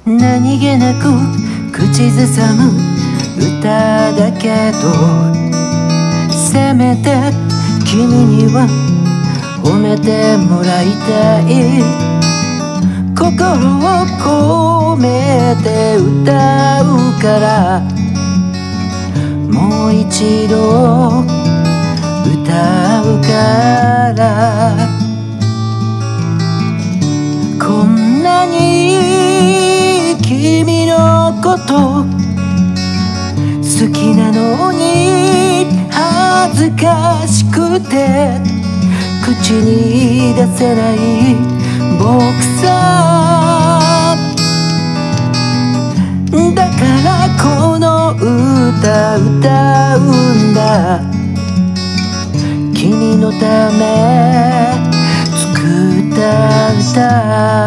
何気なく口ずさむ歌だけど、せめて君には褒めてもらいたい。心を込めて歌うから、もう一度歌うから。こんなに君のこと好きなのに恥ずかしくて口に出せない僕さ。だからこの歌歌うんだ。君のため作った歌。